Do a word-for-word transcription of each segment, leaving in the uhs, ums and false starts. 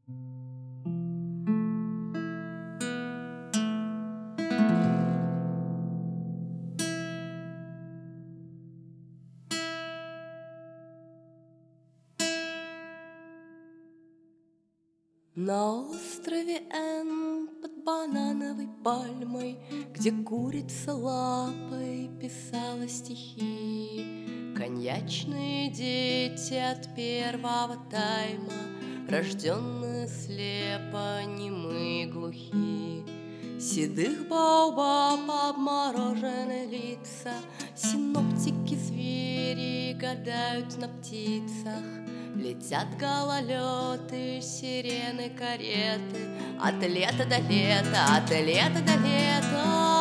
На острове Н под банановой пальмой, где курица лапой писала стихи, коньячные дети от первого тайма, рожденные слепо, немые, глухи. Седых баобаб обморожены лица, синоптики-звери гадают на птицах. Летят гололеты, сирены, кареты, от лета до лета, от лета до лета.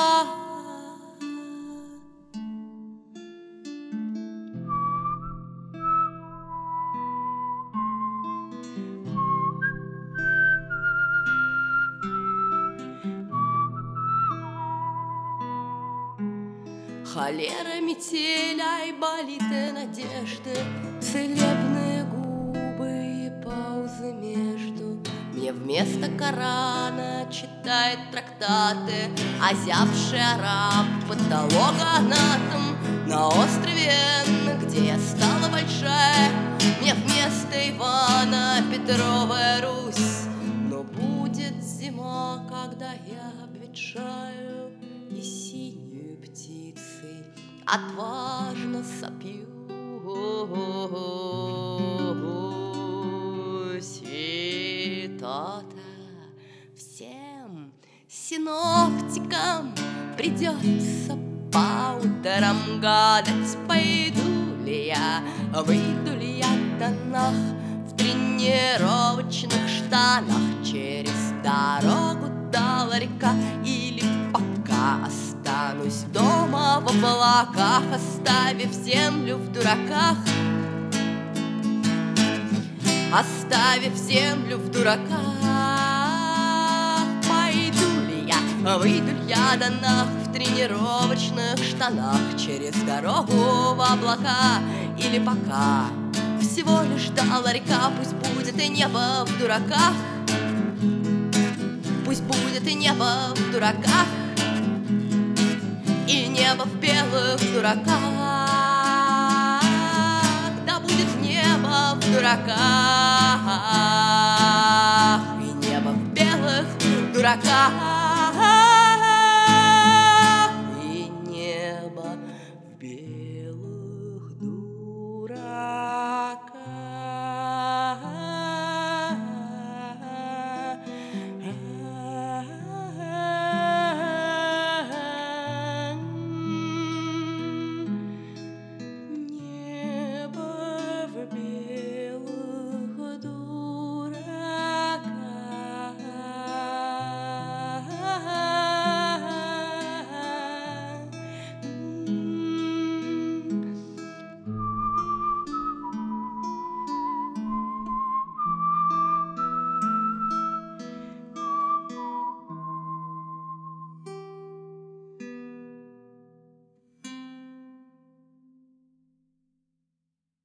Холера, метель, айболиты, надежды, целебные губы и паузы между. Мне вместо Корана читает трактаты озябший араб, патологоанатом. На острове Н, где я стала большая, мне вместо Ивана Петровая Русь. Но будет зима, когда я обветшаю и синюю птицей отважно сопьюсь. И то-то всем синоптикам придется по утрам гадать, пойду ли я, выйду ли я до нах в тренировочных штанах через дорогу до ларька, или пока останусь дома в облаках, оставив землю в дураках, оставив землю в дураках. Пойду ли я, выйду ли я до нах в тренировочных штанах через дорогу в облака, или пока всего лишь до ларька. Пусть будет и небо в дураках, пусть будет и небо в дураках, и небо в белых дураках. Да будет небо в дураках, и небо в белых дураках.